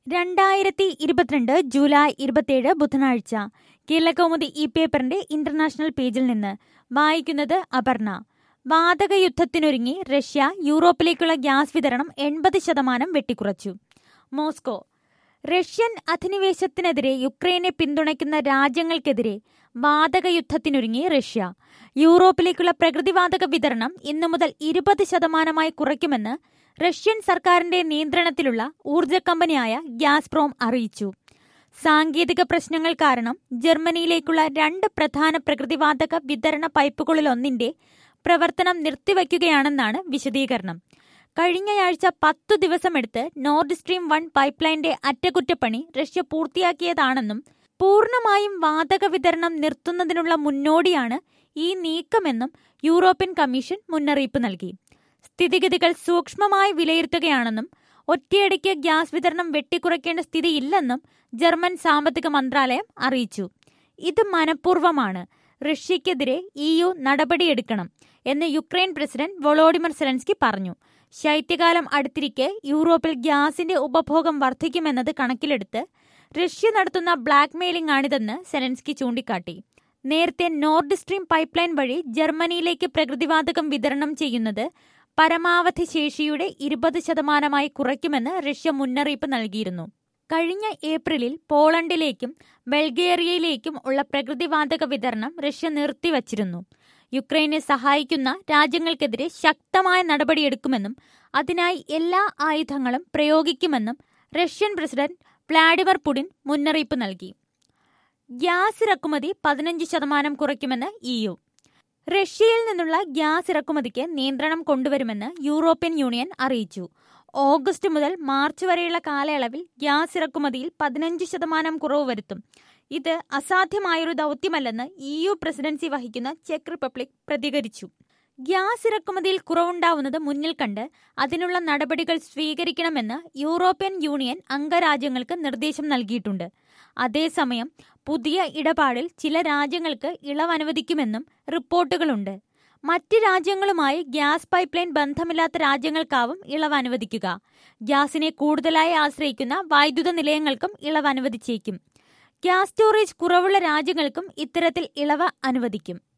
2022 July 27 ബുധനാഴ്ച കേരളകൗമുദി ഈ പേപ്പറിന്റെ ഇന്റർനാഷണൽ പേജിൽ നിന്ന് വായിക്കുന്നത് അപർണ. വാതകയുദ്ധത്തിനൊരുങ്ങി റഷ്യ. യൂറോപ്പിലേക്കുള്ള ഗ്യാസ് വിതരണം 80% വെട്ടിക്കുറച്ചു. മോസ്കോ. റഷ്യൻ അധിനിവേശത്തിനെതിരെ യുക്രൈനെ പിന്തുണയ്ക്കുന്ന രാജ്യങ്ങൾക്കെതിരെ വാതകയുദ്ധത്തിനൊരുങ്ങി റഷ്യ. യൂറോപ്പിലേക്കുള്ള പ്രകൃതിവാതക വിതരണം ഇന്നു മുതൽ 20% കുറയ്ക്കുമെന്ന് റഷ്യൻ സർക്കാരിന്റെ നിയന്ത്രണത്തിലുള്ള ഊർജ്ജ കമ്പനിയായ ഗ്യാസ്പ്രോം അറിയിച്ചു. സാങ്കേതിക പ്രശ്നങ്ങൾ കാരണം ജർമ്മനിയിലേക്കുള്ള 2 പ്രധാന പ്രകൃതിവാതക വിതരണ പൈപ്പുകളിലൊന്നിന്റെ പ്രവർത്തനം നിർത്തിവയ്ക്കുകയാണെന്നാണ് വിശദീകരണം. കഴിഞ്ഞയാഴ്ച 10 ദിവസമെടുത്ത് നോർഡ് സ്ട്രീം 1 പൈപ്പ് ലൈന്റെ അറ്റകുറ്റപ്പണി റഷ്യ പൂർത്തിയാക്കിയതാണെന്നും പൂർണ്ണമായും വാതക വിതരണം നിർത്തുന്നതിനുള്ള മുന്നോടിയാണ് ഈ നീക്കമെന്നും യൂറോപ്യൻ കമ്മീഷൻ മുന്നറിയിപ്പ് നൽകി. സ്ഥിതിഗതികൾ സൂക്ഷ്മമായി വിലയിരുത്തുകയാണെന്നും ഒറ്റയടിക്ക് ഗ്യാസ് വിതരണം വെട്ടിക്കുറയ്ക്കേണ്ട സ്ഥിതിയില്ലെന്നും ജർമ്മൻ സാമ്പത്തിക മന്ത്രാലയം അറിയിച്ചു. ഇത് മനഃപൂർവ്വമാണ്. റഷ്യക്കെതിരെ EU നടപടിയെടുക്കണം എന്ന് യുക്രൈൻ പ്രസിഡന്റ് വൊളോഡിമർ സെലൻസ്കി പറഞ്ഞു. ശൈത്യകാലം അടുത്തിരിക്കെ യൂറോപ്പിൽ ഗ്യാസിന്റെ ഉപഭോഗം വർദ്ധിക്കുമെന്നത് കണക്കിലെടുത്ത് റഷ്യ നടത്തുന്ന ബ്ലാക്ക് മെയിലിംഗ് ആണിതെന്ന് സെലൻസ്കി ചൂണ്ടിക്കാട്ടി. നേരത്തെ നോർഡ് സ്ട്രീം പൈപ്പ് ലൈൻ വഴി ജർമ്മനിയിലേക്ക് പ്രകൃതിവാതകം വിതരണം ചെയ്യുന്നത് പരമാവധി ശേഷിയുടെ 20% കുറയ്ക്കുമെന്ന് റഷ്യ മുന്നറിയിപ്പ് നൽകിയിരുന്നു. കഴിഞ്ഞ ഏപ്രിലിൽ പോളണ്ടിലേക്കും ബൾഗേറിയയിലേക്കും ഉള്ള പ്രകൃതിവാതക വിതരണം റഷ്യ നിർത്തിവച്ചിരുന്നു. യുക്രൈനെ സഹായിക്കുന്ന രാജ്യങ്ങൾക്കെതിരെ ശക്തമായ നടപടിയെടുക്കുമെന്നും അതിനായി എല്ലാ ആയുധങ്ങളും പ്രയോഗിക്കുമെന്നും റഷ്യൻ പ്രസിഡന്റ് വ്ളാഡിമിർ പുടിൻ മുന്നറിയിപ്പ് നൽകി. ഗ്യാസ് ഇറക്കുമതി 15% കുറയ്ക്കുമെന്ന് EU. റഷ്യയിൽ നിന്നുള്ള ഗ്യാസ് ഇറക്കുമതിക്ക് നിയന്ത്രണം കൊണ്ടുവരുമെന്ന് യൂറോപ്യൻ യൂണിയൻ അറിയിച്ചു. ഓഗസ്റ്റ് മുതൽ മാർച്ച് വരെയുള്ള കാലയളവിൽ ഗ്യാസ് ഇറക്കുമതിയിൽ 15% കുറവ് വരുത്തും. ഇത് അസാധ്യമായൊരു ദൗത്യമല്ലെന്ന് EU പ്രസിഡൻസി വഹിക്കുന്ന ചെക്ക് റിപ്പബ്ലിക് പ്രതികരിച്ചു. ഗ്യാസ് ഇറക്കുമതിയിൽ കുറവുണ്ടാവുന്നത് മുന്നിൽ കണ്ട് അതിനുള്ള നടപടികൾ സ്വീകരിക്കണമെന്ന് യൂറോപ്യൻ യൂണിയൻ അംഗരാജ്യങ്ങൾക്ക് നിർദ്ദേശം നൽകിയിട്ടുണ്ട്. അതേസമയം പുതിയ ഇടപാടിൽ ചില രാജ്യങ്ങൾക്ക് ഇളവ് അനുവദിക്കുമെന്നും റിപ്പോർട്ടുകളുണ്ട്. മറ്റ് രാജ്യങ്ങളുമായി ഗ്യാസ് പൈപ്പ് ലൈൻ ബന്ധമില്ലാത്ത രാജ്യങ്ങൾക്കാവും ഇളവ് അനുവദിക്കുക. ഗ്യാസിനെ കൂടുതലായി ആശ്രയിക്കുന്ന വൈദ്യുത നിലയങ്ങൾക്കും ഇളവ് അനുവദിച്ചേക്കും. ഗ്യാസ് സ്റ്റോറേജ് കുറവുള്ള രാജ്യങ്ങൾക്കും ഇത്തരത്തിൽ ഇളവ് അനുവദിക്കും.